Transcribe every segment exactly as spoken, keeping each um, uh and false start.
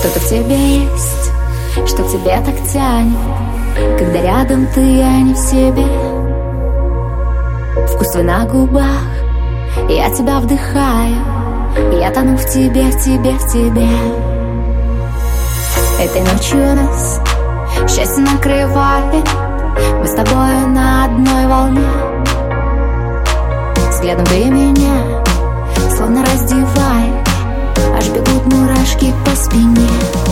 Что-то в тебе есть, что к тебе так тянет, когда рядом ты, а не в себе. Вкус твой на губах, я тебя вдыхаю, я тону в тебе, в тебе, в тебе. Этой ночью нас счастье накрывает, мы с тобой на одной волне. Взглядом ты меня словно раздеваешь, аж бегут мурашки по спине.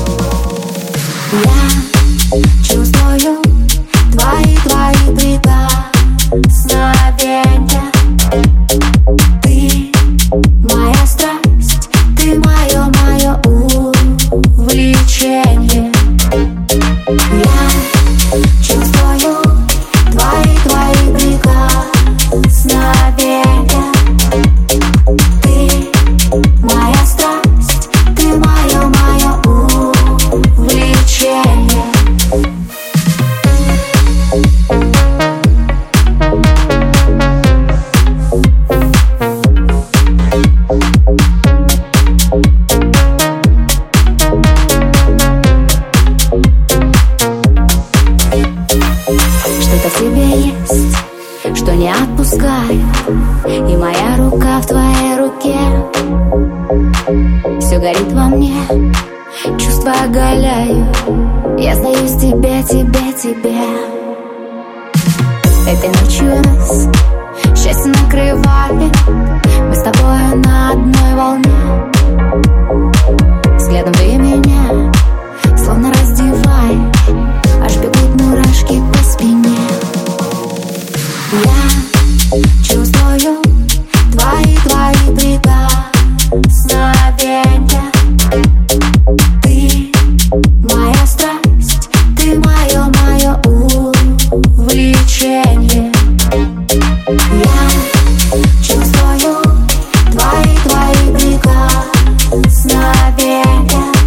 Я чувствую твои, твои прикосновения. Ты моя страсть, ты мое, мое увлечение. Я чувствую твои, твои прикосновения. Ты моя страсть, ты мое, мое увлечение. Что-то в тебе есть, что не отпускает, и моя рука в твоей руке. Все горит во мне, чувства оголяю, я сдаюсь тебе, тебе, тебе. Этой ночью нас счастье накрывает, мы с тобой на одной волне. Взглядом ты меня словно раздеваешь, аж бегут мурашки по спине. Я чувствую твои, твои прикосновения. Ты моя страсть, ты мое, мое увлечение. Я чувствую твои, твои прикосновения.